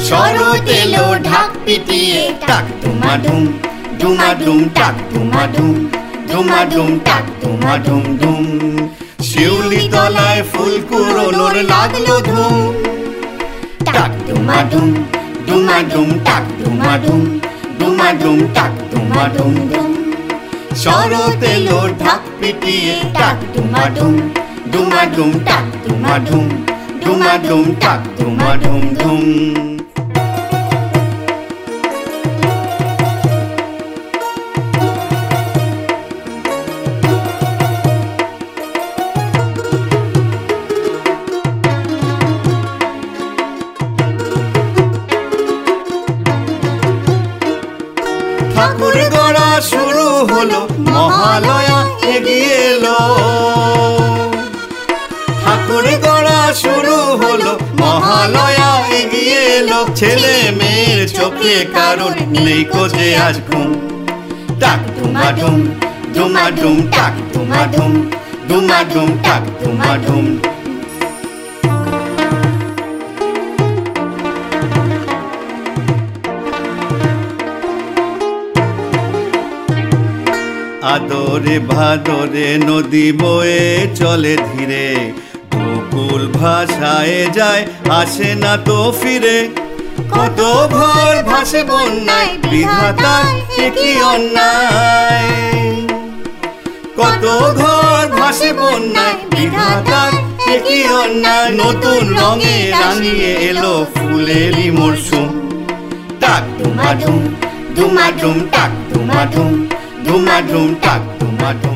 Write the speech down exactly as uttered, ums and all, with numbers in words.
শরৎ এলো ঢাক পিটিয়ে, টাক ধুমাধুম ধুমাধুম টাক ধুমাধুম ধুমাধুম টাক ধুমাধুম ধুম। শিউলি তলায় ফুল কুড়োনোর লাগলো ধুম, টাক ধুমাধুম ধুমাধুম টাক ধুমাধুম ধুমাধুম টাক ধুমাধুম ধুম। শরৎ এলো ঢাক পিটিয়ে, টাক ধুমাধুম ধুমাধুম টাক ধুমাধুম ধুমাধুম টাক ধুমাধুম ধুম। ঠাকুর গড়া শুরু হলো, মহালয়া এগিয়ে এলো। ঠাকুর গড়া শুরু হলো, মহালয়া এগিয়ে এলো। ছেলে মেয়ের চোখে কারণ নেই কোজে আজ ঘুম, টাক ধুমাধুম ধুমাধুম টাক ধুমাধুম ধুমাধুম টাক ধুমাধুম। আদরে ভাদরে নদী বয়ে চলে ধীরে, গোকুল ভাষায় যায় আসে না তো ফিরে। কত ভোর ভাসে বন্যায়, বিধাতার কি অন্যায়। কত ঘর ভাসে বন্যায়, বিধাতার কি অন্যায়। নতুন রঙে রাঙিয়ে এলো ফুলেরই মরশুম, টাক ধুমাধুম ধুমাধুম টাক ধুমাধুম ধুমাধুম টাক ধুমাধুম।